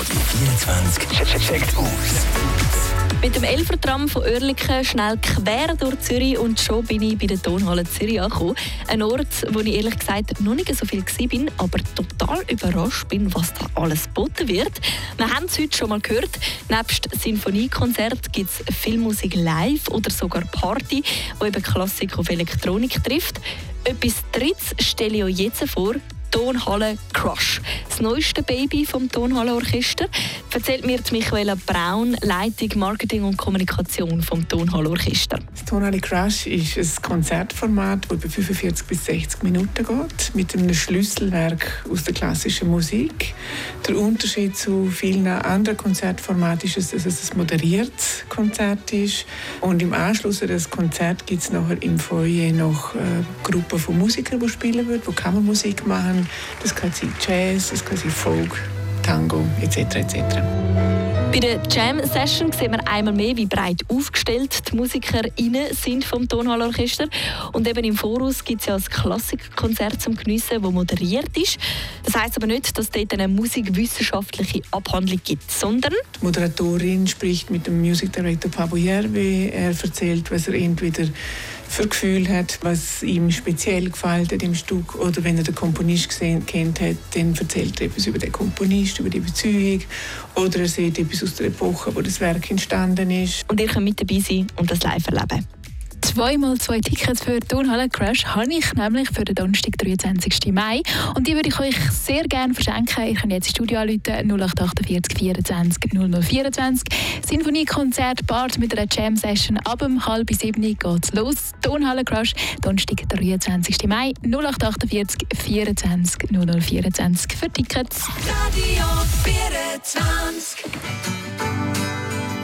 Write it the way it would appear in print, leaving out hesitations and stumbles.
Radio 24 checkt aus. Mit dem Elfertram von Oerlikon schnell quer durch Zürich und schon bin ich bei der Tonhalle Zürich angekommen. Ein Ort, wo ich ehrlich gesagt noch nicht so viel war, aber total überrascht bin, was da alles geboten wird. Wir haben es heute schon mal gehört. Nebst Sinfoniekonzert gibt es Filmmusik live oder sogar Party, die eben Klassik auf Elektronik trifft. Etwas Drittes stelle ich euch jetzt vor. Tonhalle Crush, das neueste Baby vom Tonhallenorchester, erzählt mir Michaela Braun, Leitung Marketing und Kommunikation vom Tonhallenorchester. Das Tonhalle Crush ist ein Konzertformat, das über 45 bis 60 Minuten geht, mit einem Schlüsselwerk aus der klassischen Musik. Der Unterschied zu vielen anderen Konzertformaten ist, dass es ein moderiertes Konzert ist. Und im Anschluss an das Konzert gibt es nachher im Foyer noch eine Gruppe von Musikern, die spielen wird, die Kammermusik machen. Das kann sein Jazz, das kann sein Folk, Tango etc. etc. Bei der Jam-Session sehen wir einmal mehr, wie breit aufgestellt die MusikerInnen sind vom Tonhallenorchester. Und eben im Voraus gibt es ja ein Klassikkonzert zum Geniessen, das moderiert ist. Das heisst aber nicht, dass es dort eine musikwissenschaftliche Abhandlung gibt, sondern... Die Moderatorin spricht mit dem Music Director Pablo Järvi. Er erzählt, was er entweder für Gefühl hat, was ihm speziell gefällt hat im Stück. Oder wenn er den Komponist kennt hat, dann erzählt er etwas über den Komponist, über die Beziehung. Oder er sieht etwas aus der Epoche, wo das Werk entstanden ist. Und ihr könnt mit dabei sein und das live erleben. 2x2 Tickets für Tonhalle Crush habe ich nämlich für den Donnerstag, 23. Mai. Und die würde ich euch sehr gerne verschenken. Ihr könnt jetzt ins Studio anrufen, 0848 24 0024. Sinfoniekonzert, Part mit einer Jam-Session. Ab 6:30 geht's los. Tonhalle Crush, Donnerstag, 23. Mai, 0848 24 0024 für Tickets. Radio